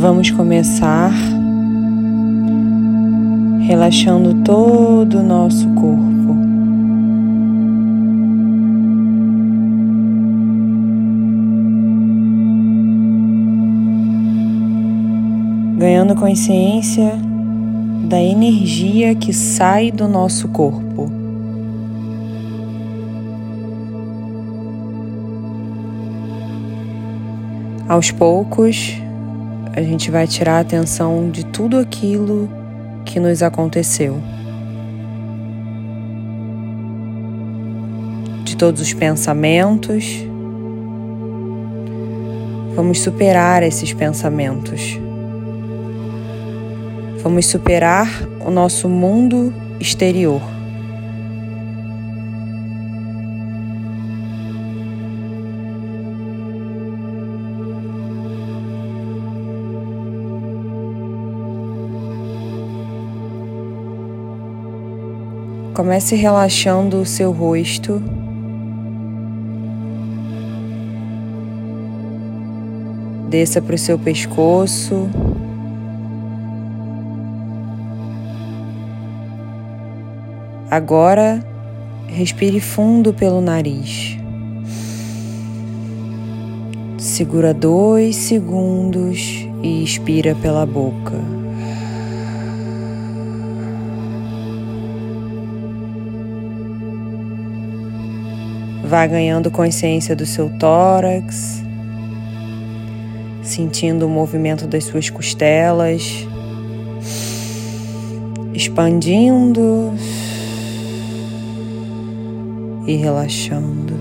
Vamos começar relaxando todo o nosso corpo. Ganhando consciência da energia que sai do nosso corpo. Aos poucos, a gente vai tirar a atenção de tudo aquilo que nos aconteceu. De todos os pensamentos. Vamos superar esses pensamentos. Vamos superar o nosso mundo exterior. Comece relaxando o seu rosto. Desça para o seu pescoço. Agora, respire fundo pelo nariz. Segura 2 segundos e expira pela boca. Vá ganhando consciência do seu tórax, sentindo o movimento das suas costelas, expandindo e relaxando.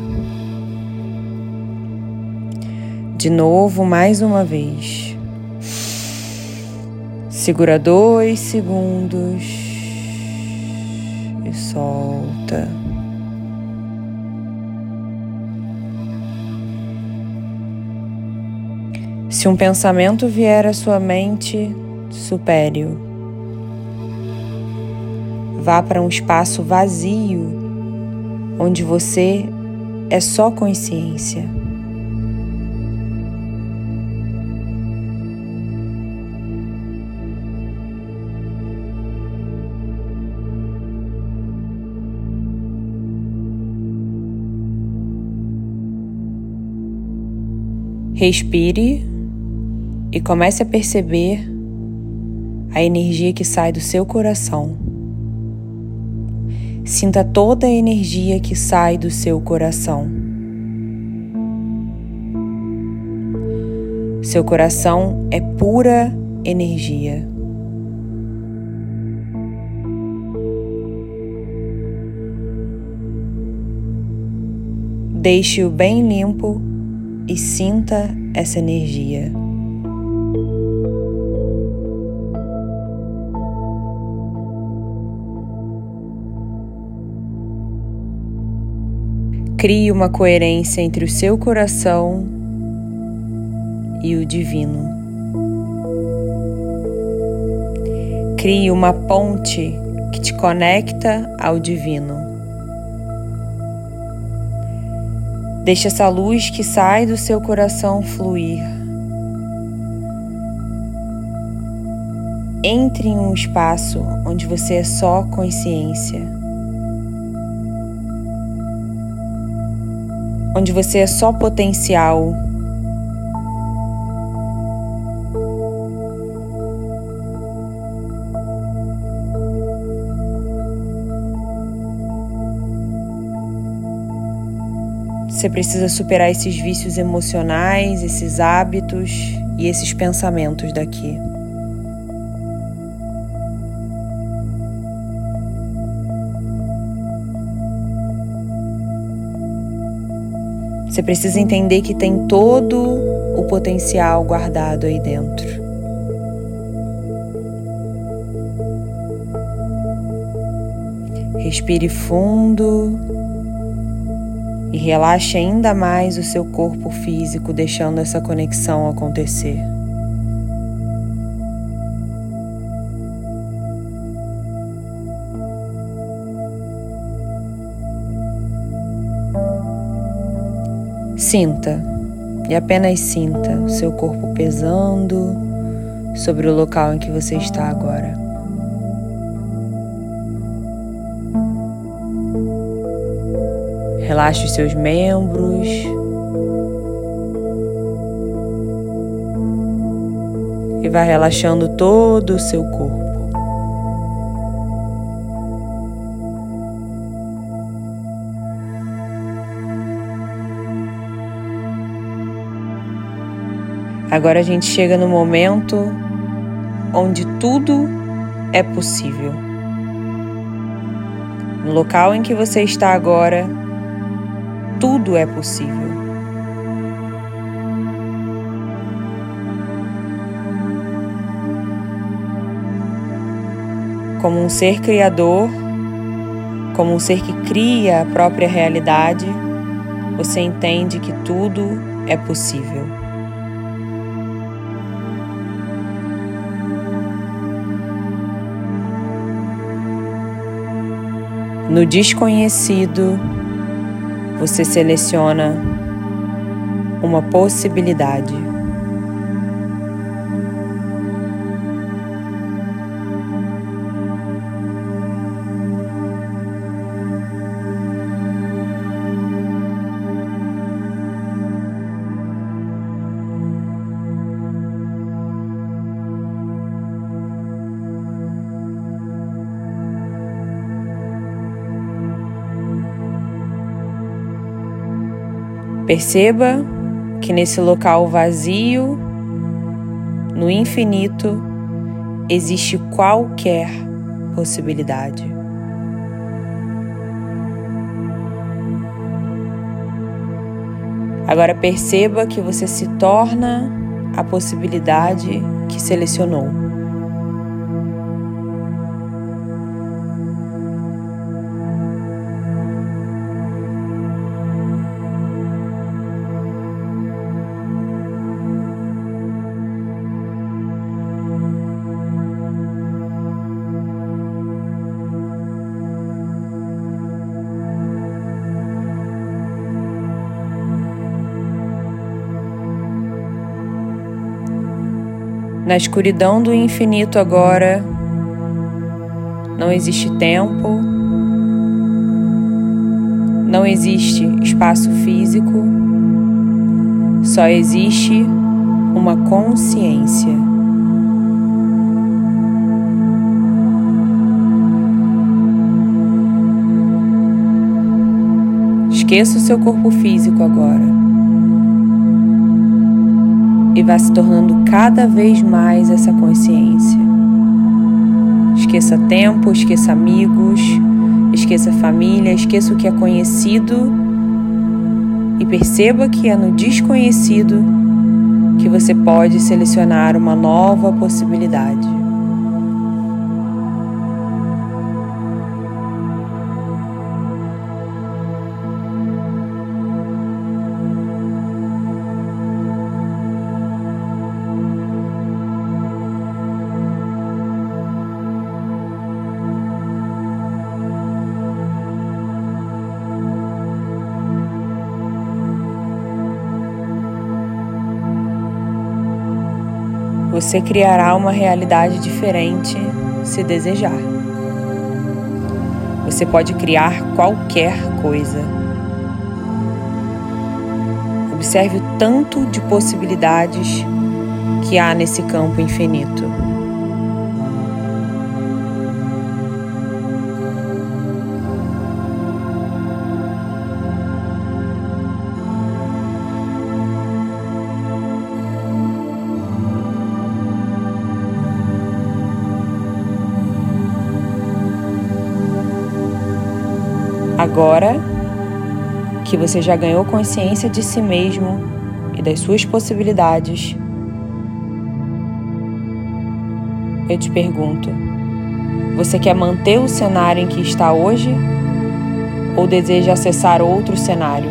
De novo, mais uma vez. Segura 2 segundos e solta. Se um pensamento vier à sua mente, supere-o. Vá para um espaço vazio, onde você é só consciência. Respire e comece a perceber a energia que sai do seu coração. Sinta toda a energia que sai do seu coração. Seu coração é pura energia. Deixe-o bem limpo e sinta essa energia. Crie uma coerência entre o seu coração e o divino. Crie uma ponte que te conecta ao divino. Deixe essa luz que sai do seu coração fluir. Entre em um espaço onde você é só consciência. Onde você é só potencial. Você precisa superar esses vícios emocionais, esses hábitos e esses pensamentos daqui. Você precisa entender que tem todo o potencial guardado aí dentro. Respire fundo e relaxe ainda mais o seu corpo físico, deixando essa conexão acontecer. Sinta, e apenas sinta o seu corpo pesando sobre o local em que você está agora. Relaxe os seus membros. E vai relaxando todo o seu corpo. Agora a gente chega no momento onde tudo é possível. No local em que você está agora, tudo é possível. Como um ser criador, como um ser que cria a própria realidade, você entende que tudo é possível. No desconhecido, você seleciona uma possibilidade. Perceba que nesse local vazio, no infinito, existe qualquer possibilidade. Agora perceba que você se torna a possibilidade que selecionou. Na escuridão do infinito agora, não existe tempo, não existe espaço físico, só existe uma consciência. Esqueça o seu corpo físico agora. E vá se tornando cada vez mais essa consciência. Esqueça tempo, esqueça amigos, esqueça família, esqueça o que é conhecido e perceba que é no desconhecido que você pode selecionar uma nova possibilidade. Você criará uma realidade diferente se desejar. Você pode criar qualquer coisa. Observe o tanto de possibilidades que há nesse campo infinito. Agora que você já ganhou consciência de si mesmo e das suas possibilidades, eu te pergunto, você quer manter o cenário em que está hoje ou deseja acessar outro cenário?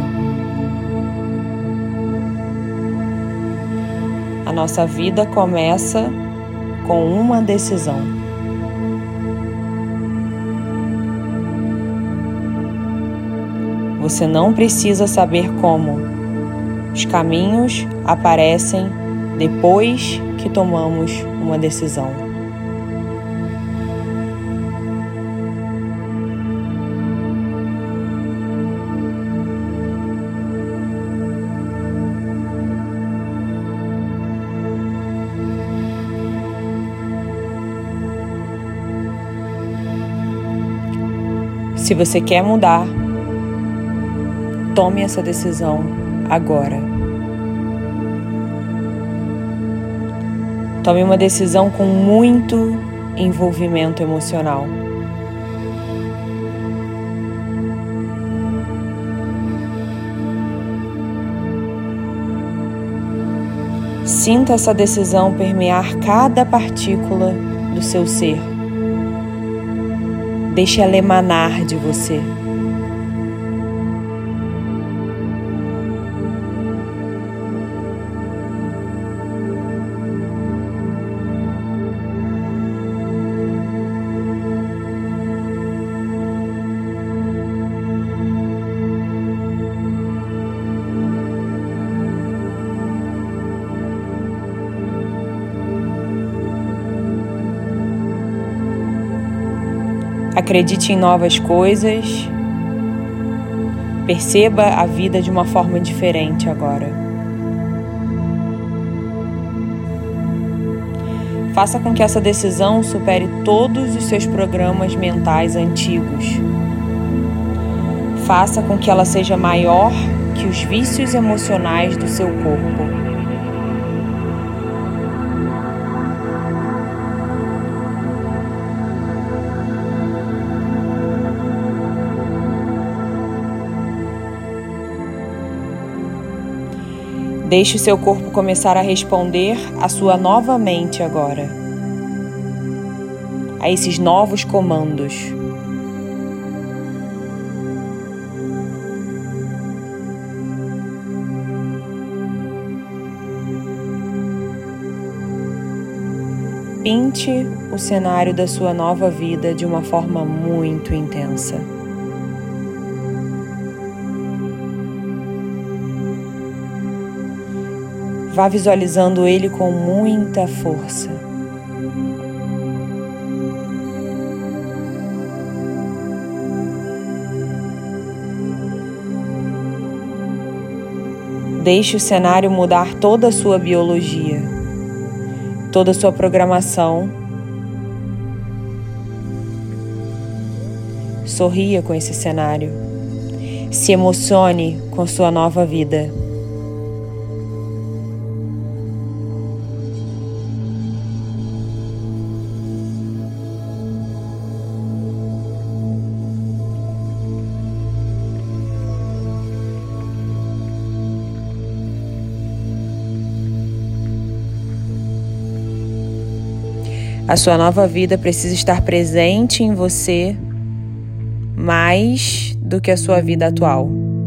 A nossa vida começa com uma decisão. Você não precisa saber como. Os caminhos aparecem depois que tomamos uma decisão. Se você quer mudar, tome essa decisão agora. Tome uma decisão com muito envolvimento emocional. Sinta essa decisão permear cada partícula do seu ser. Deixe ela emanar de você. Acredite em novas coisas. Perceba a vida de uma forma diferente agora. Faça com que essa decisão supere todos os seus programas mentais antigos. Faça com que ela seja maior que os vícios emocionais do seu corpo. Deixe o seu corpo começar a responder à sua nova mente agora, a esses novos comandos. Pinte o cenário da sua nova vida de uma forma muito intensa. Vá visualizando ele com muita força. Deixe o cenário mudar toda a sua biologia, toda a sua programação. Sorria com esse cenário. Se emocione com sua nova vida. A sua nova vida precisa estar presente em você mais do que a sua vida atual.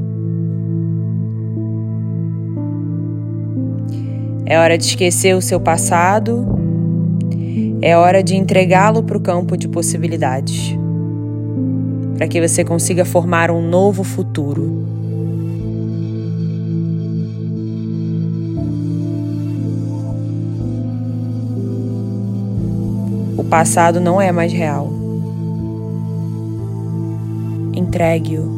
É hora de esquecer o seu passado, é hora de entregá-lo para o campo de possibilidades, para que você consiga formar um novo futuro. O passado não é mais real. Entregue-o.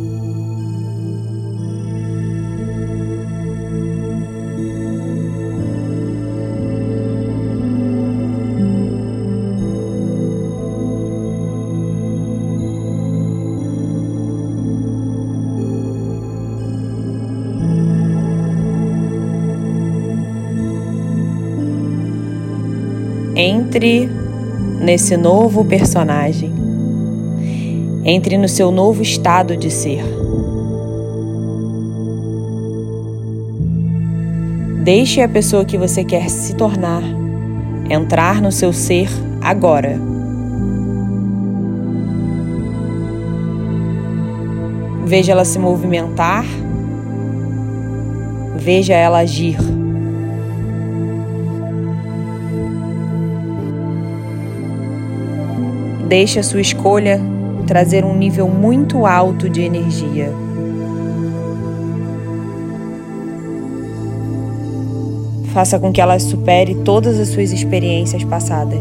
Entre nesse novo personagem. Entre no seu novo estado de ser. Deixe a pessoa que você quer se tornar entrar no seu ser agora. Veja ela se movimentar. Veja ela agir. Deixe a sua escolha trazer um nível muito alto de energia. Faça com que ela supere todas as suas experiências passadas.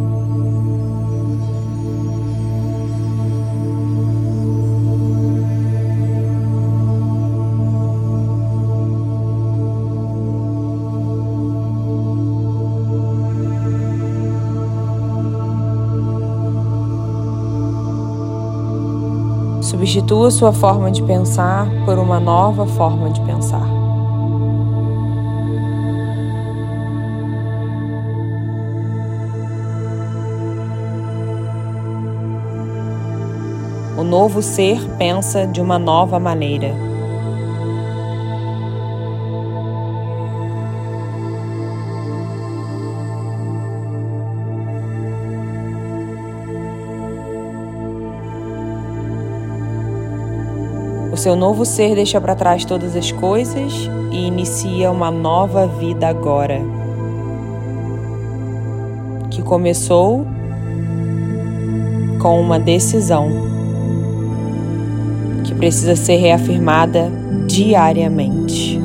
Substitua sua forma de pensar por uma nova forma de pensar. O novo ser pensa de uma nova maneira. O seu novo ser deixa para trás todas as coisas e inicia uma nova vida agora, que começou com uma decisão que precisa ser reafirmada diariamente.